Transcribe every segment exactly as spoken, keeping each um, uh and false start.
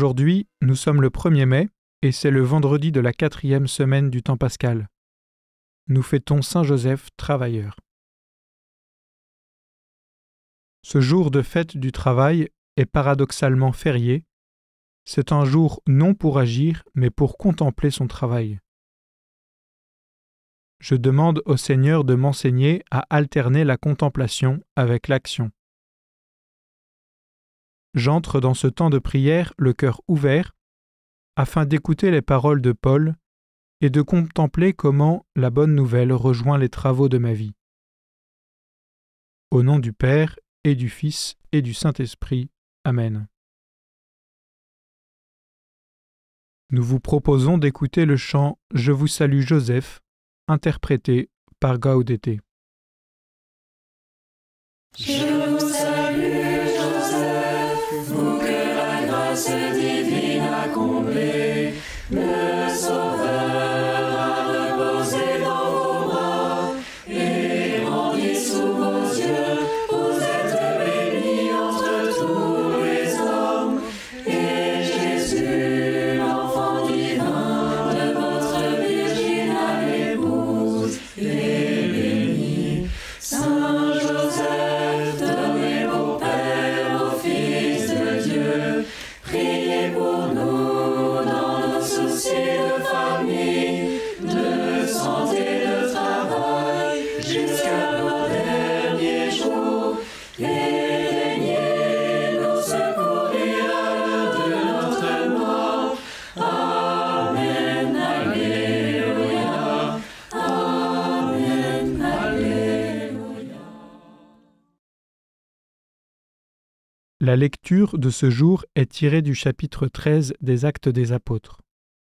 Aujourd'hui, nous sommes le premier mai et c'est le vendredi de la quatrième semaine du temps pascal. Nous fêtons Saint Joseph travailleur. Ce jour de fête du travail est paradoxalement férié. C'est un jour non pour agir, mais pour contempler son travail. Je demande au Seigneur de m'enseigner à alterner la contemplation avec l'action. J'entre dans ce temps de prière le cœur ouvert afin d'écouter les paroles de Paul et de contempler comment la bonne nouvelle rejoint les travaux de ma vie. Au nom du Père et du Fils et du Saint-Esprit. Amen. Nous vous proposons d'écouter le chant « Je vous salue Joseph » interprété par Gaudete. Je vous salue Joseph, vous que la grâce divine a comblé, le Sauveur a reposé dans vos bras et grandi sous vos yeux. Vous êtes bénie entre tous les hommes, et Jésus, l'enfant divin de votre virginale épouse, est béni. Saint Joseph, donnez vos pères au Fils de Dieu, priez pour nous dans nos soucis de famille, de santé, de travail, jusqu'à nos derniers jours, et daignez nous secourir à l'heure de notre mort. Amen, Alléluia. Amen, Alléluia. La lecture de ce jour est tirée du chapitre treize des Actes des Apôtres.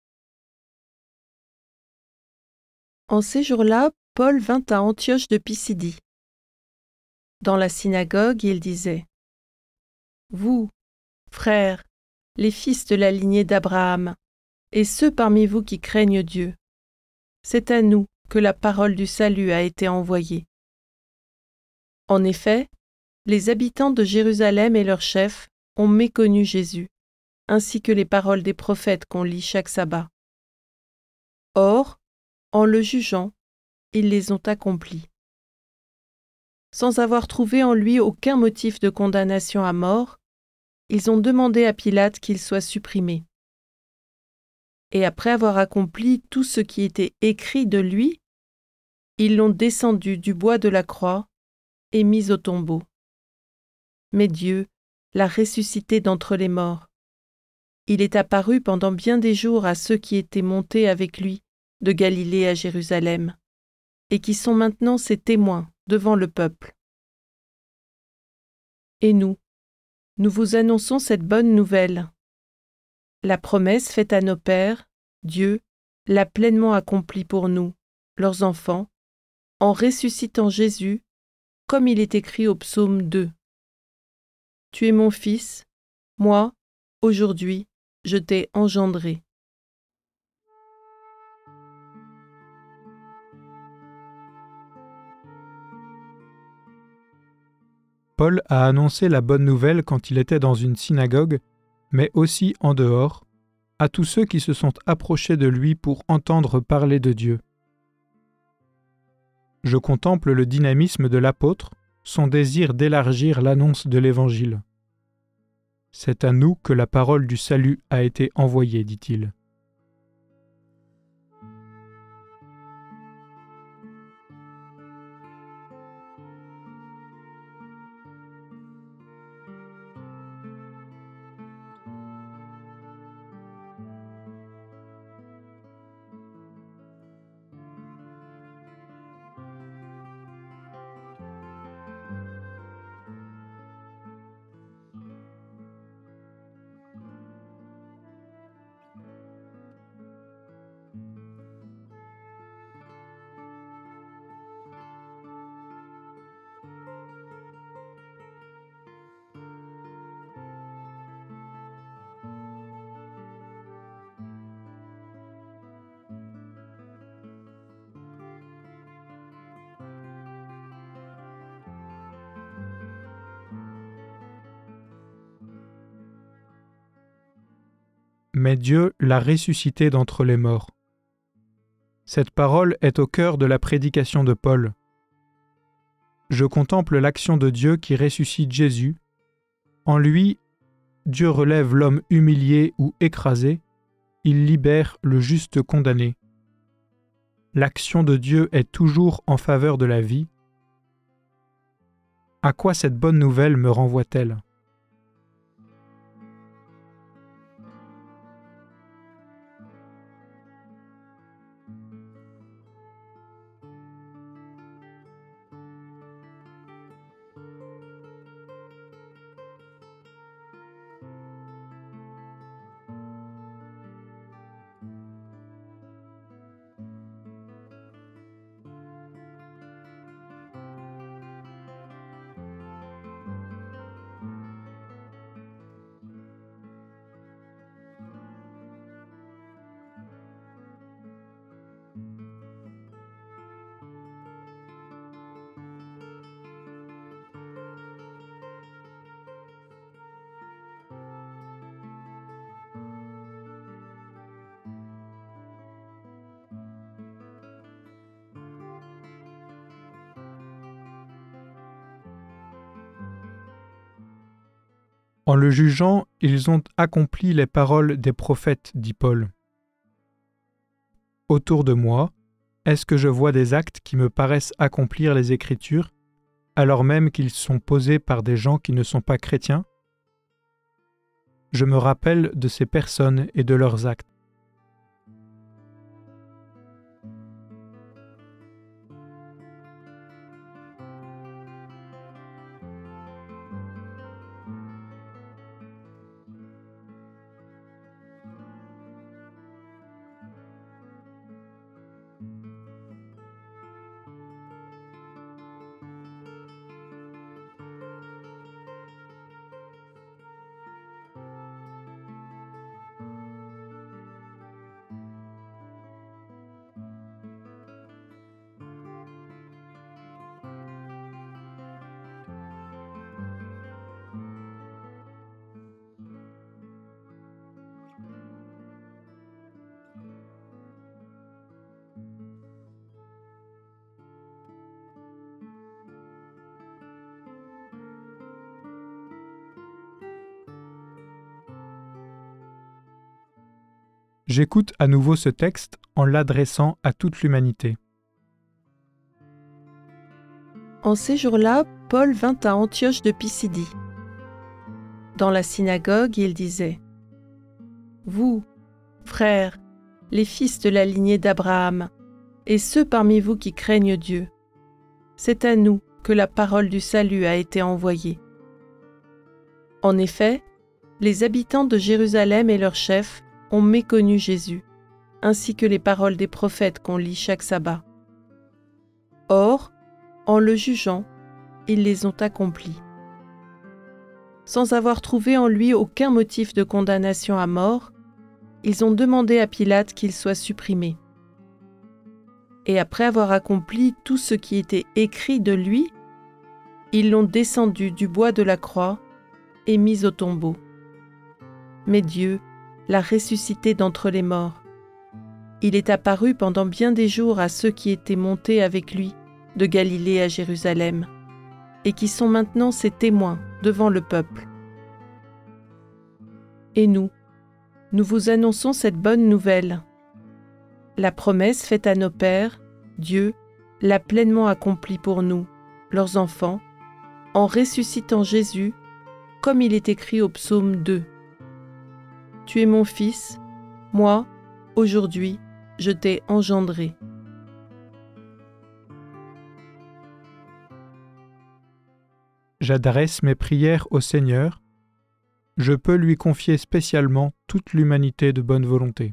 En ces jours-là, Paul vint à Antioche de Pisidie. Dans la synagogue, il disait : « Vous, frères, les fils de la lignée d'Abraham, et ceux parmi vous qui craignent Dieu, c'est à nous que la parole du salut a été envoyée. En effet, les habitants de Jérusalem et leurs chefs ont méconnu Jésus, ainsi que les paroles des prophètes qu'on lit chaque sabbat. Or, en le jugeant, ils les ont accomplis. Sans avoir trouvé en lui aucun motif de condamnation à mort, ils ont demandé à Pilate qu'il soit supprimé. Et après avoir accompli tout ce qui était écrit de lui, ils l'ont descendu du bois de la croix et mis au tombeau. Mais Dieu l'a ressuscité d'entre les morts. Il est apparu pendant bien des jours à ceux qui étaient montés avec lui de Galilée à Jérusalem, et qui sont maintenant ses témoins devant le peuple. Et nous, nous vous annonçons cette bonne nouvelle. La promesse faite à nos pères, Dieu l'a pleinement accomplie pour nous, leurs enfants, en ressuscitant Jésus, comme il est écrit au psaume deux. « Tu es mon fils, moi, aujourd'hui, je t'ai engendré. » Paul a annoncé la bonne nouvelle quand il était dans une synagogue, mais aussi en dehors, à tous ceux qui se sont approchés de lui pour entendre parler de Dieu. Je contemple le dynamisme de l'apôtre, son désir d'élargir l'annonce de l'Évangile. C'est à nous que la parole du salut a été envoyée, dit-il. mais Dieu l'a ressuscité d'entre les morts. Cette parole est au cœur de la prédication de Paul. Je contemple l'action de Dieu qui ressuscite Jésus. En lui, Dieu relève l'homme humilié ou écrasé, il libère le juste condamné. L'action de Dieu est toujours en faveur de la vie. À quoi cette bonne nouvelle me renvoie-t-elle ? En le jugeant, ils ont accompli les paroles des prophètes, dit Paul. Autour de moi, est-ce que je vois des actes qui me paraissent accomplir les Écritures, alors même qu'ils sont posés par des gens qui ne sont pas chrétiens ? Je me rappelle de ces personnes et de leurs actes. J'écoute à nouveau ce texte en l'adressant à toute l'humanité. En ces jours-là, Paul vint à Antioche de Pisidie. Dans la synagogue, il disait : « Vous, frères, les fils de la lignée d'Abraham, et ceux parmi vous qui craignent Dieu, c'est à nous que la parole du salut a été envoyée. En effet, les habitants de Jérusalem et leurs chefs ont méconnu Jésus, ainsi que les paroles des prophètes qu'on lit chaque sabbat. Or, en le jugeant, ils les ont accomplies. Sans avoir trouvé en lui aucun motif de condamnation à mort, ils ont demandé à Pilate qu'il soit supprimé. Et après avoir accompli tout ce qui était écrit de lui, ils l'ont descendu du bois de la croix et mis au tombeau. Mais Dieu l'a ressuscité d'entre les morts. Il est apparu pendant bien des jours à ceux qui étaient montés avec lui de Galilée à Jérusalem, et qui sont maintenant ses témoins devant le peuple. Et nous, nous vous annonçons cette bonne nouvelle. La promesse faite à nos pères, Dieu l'a pleinement accomplie pour nous, leurs enfants, en ressuscitant Jésus, comme il est écrit au psaume deux. Tu es mon fils, moi, aujourd'hui, je t'ai engendré. J'adresse mes prières au Seigneur. Je peux lui confier spécialement toute l'humanité de bonne volonté.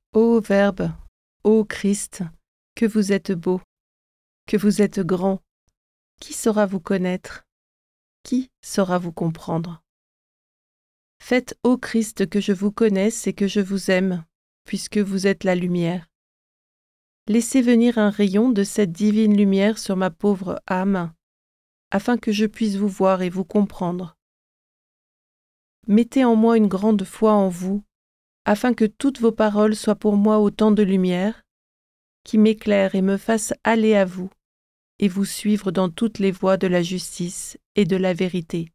Ô Verbe, ô Christ, que vous êtes beau, que vous êtes grand, qui saura vous connaître? Qui saura vous comprendre? Faites, ô Christ, que je vous connaisse et que je vous aime, puisque vous êtes la lumière. Laissez venir un rayon de cette divine lumière sur ma pauvre âme, afin que je puisse vous voir et vous comprendre. Mettez en moi une grande foi en vous, afin que toutes vos paroles soient pour moi autant de lumière, qui m'éclairent et me fassent aller à vous, et vous suivre dans toutes les voies de la justice et de la vérité.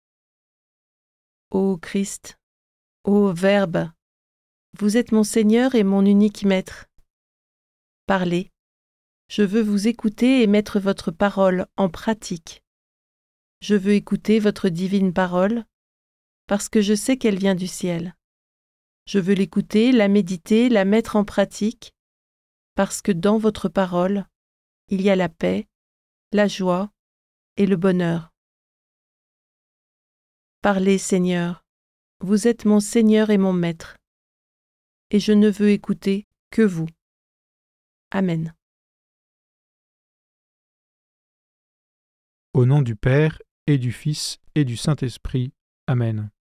Ô Christ, ô Verbe, vous êtes mon Seigneur et mon unique Maître. Parlez, je veux vous écouter et mettre votre parole en pratique. Je veux écouter votre divine parole, parce que je sais qu'elle vient du ciel. Je veux l'écouter, la méditer, la mettre en pratique, parce que dans votre parole, il y a la paix, la joie et le bonheur. Parlez, Seigneur, vous êtes mon Seigneur et mon Maître, et je ne veux écouter que vous. Amen. Au nom du Père, et du Fils, et du Saint-Esprit. Amen.